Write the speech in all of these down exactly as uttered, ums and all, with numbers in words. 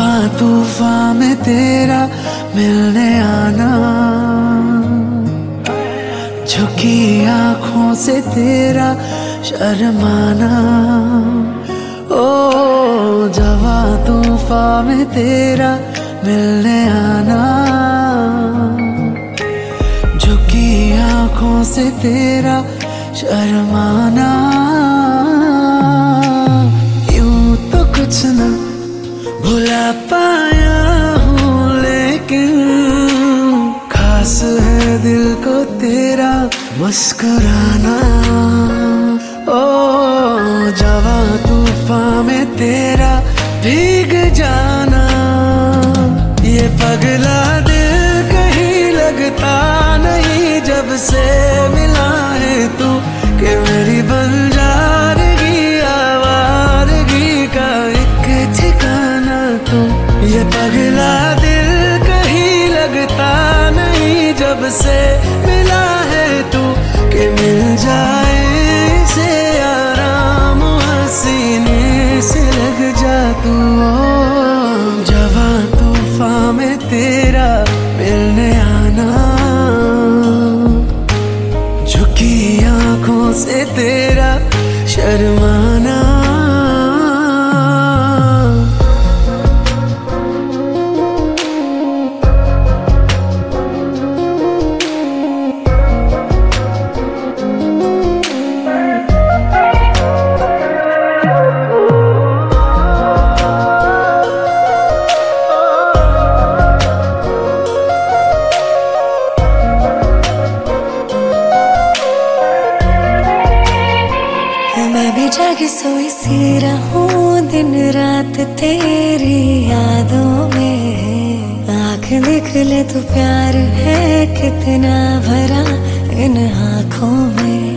जवां तूफान में तेरा मिलने आना, झुकी आंखों से तेरा शर्माना। ओ जवां तूफान में तेरा मिलने आना, झुकी आंखों से तेरा शर्माना। यूं तो कुछ न भुला पाया हूँ, लेकिन खास है दिल को तेरा मुस्कुराना। ओ जवां तूफान में तेरा भीग जाना, ये पगला दिल कहीं लगता नहीं जब से मिला है तू, कि मेरी बंजारगी आवारगी का एक ठिकाना तू। ये पगला दिल कहीं लगता नहीं जब से मिला है तू, कि मिल जाए से आराम हसीने से लग जा तू। जवां तूफान में तेरा मिलने आना, झुकी आंखों से तेरा शर्माना। मैं भी जागी सोई सी रहूं दिन रात तेरी यादों में। आँख देख ले तू प्यार है कितना भरा इन आँखों में।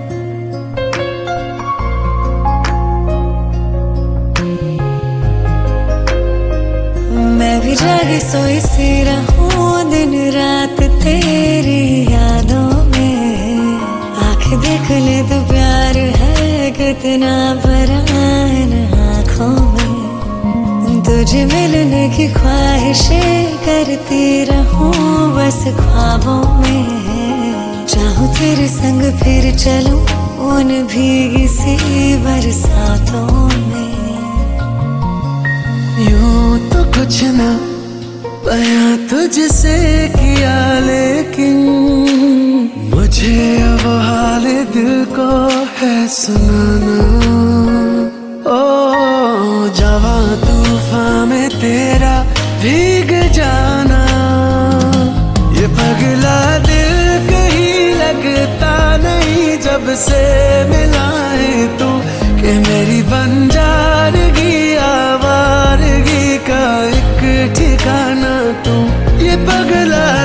मैं भी जागी सोई सी रहूं दिन रात तेरी यादों में। आँख देख ले तू प्यार है कितना भरा इन आँखों में। तुझे मिलने की ख्वाहिशें करती रहूं बस ख्वाबों में। चाहूं तेरे संग फिर चलूं उन भीगी सी बरसातों में। यूं तो कुछ ना बयां तुझसे किया, लेकिन मुझे अब हाल दिल को है सुनाना। ओ जवां तूफान में तेरा भीग जाना, ये पगला दिल कहीं लगता नहीं जब से मिला है तू, कि मेरी बंजारगी आवारगी का एक ठिकाना तू। ये पगला